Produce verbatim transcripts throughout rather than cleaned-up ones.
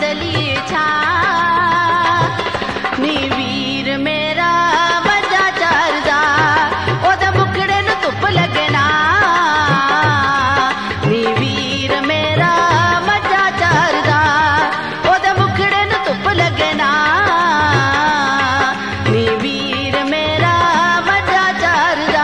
असली छा नी वीर मेरा मजा चरदा ओदे मुखड़े नु धुप लगना नी वीर मेरा मजा चरदा ओदे मुखड़े नु धुप लगना नी वीर मेरा मजा चरदा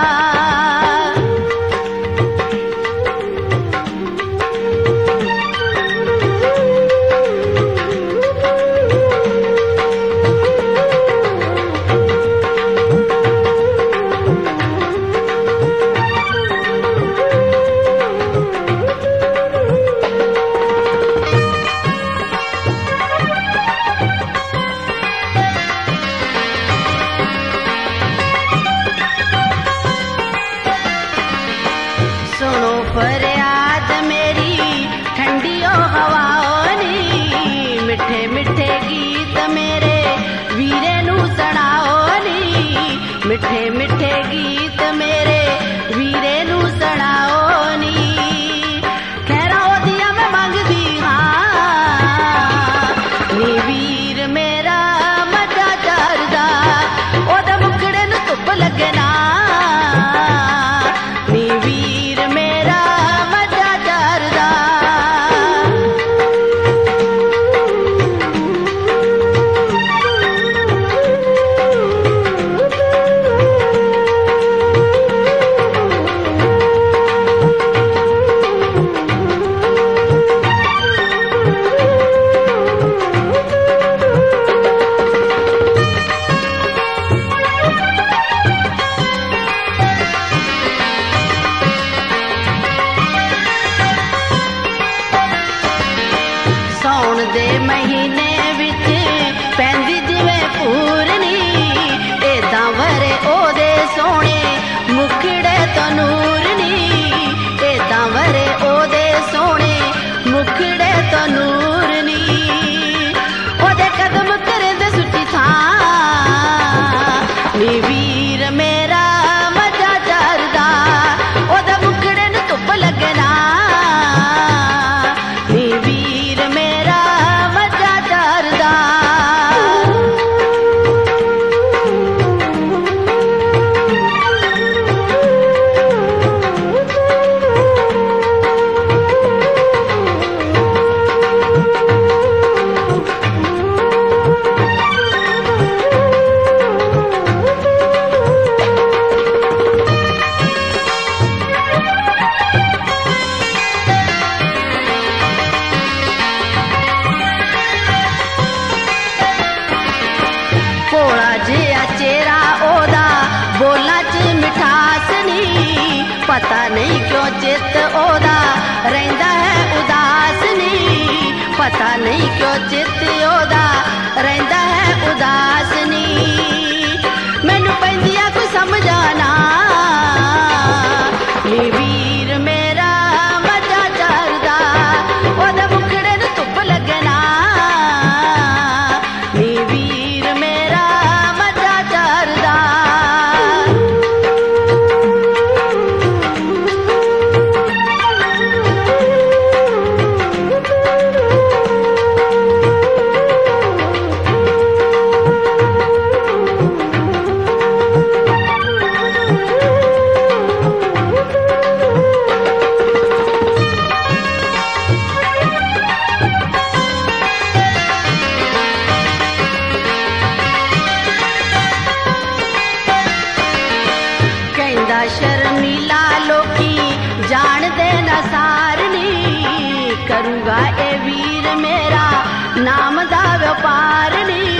सुनो फरियाद मेरी ठंडियों हवाओं नी मिठे मिठे गीत मेरे वीरे नू सुनाओ नी मिठे मिठे गीत मेरे वीरे नू सुनाओ नी खैरा ओदिया मैं मंगदी हाँ नी वीर मेरा मजा चरदा ओदे मुखड़े नू धुप लगना नी वीर मेरा मजा चरदा सौण दे महीने विच पैंदी जिवें पूरनी एदां वरे ओदे सोहणे मुखड़े तो नूर नी एदां वरे ओदे सोहणे मुखड़े तो नूर नी ओदे कदम करदे सुची थां नी वीर मेरा मजा चरदा ओदे मुखड़े नू धुप लगना नी वीर मेरा मजा चरदा भोला जिहा चेहरा ओदा बोलां च मिठास नी पता नहीं क्यों चित ओदा रहिंदा है उदास नी पता नहीं क्यों चित ओदा रहिंदा है उदास नी मैनू पैंदिया कोई समझाना नी वीर मेरा मजा चरदा ओदे मुखड़े नू धुप लगना नी वीर मेरा मजा चरदा शर्मिला लोकी जान दे ना सारनी करूंगा ए वीर मेरा नाम दा व्यापार नी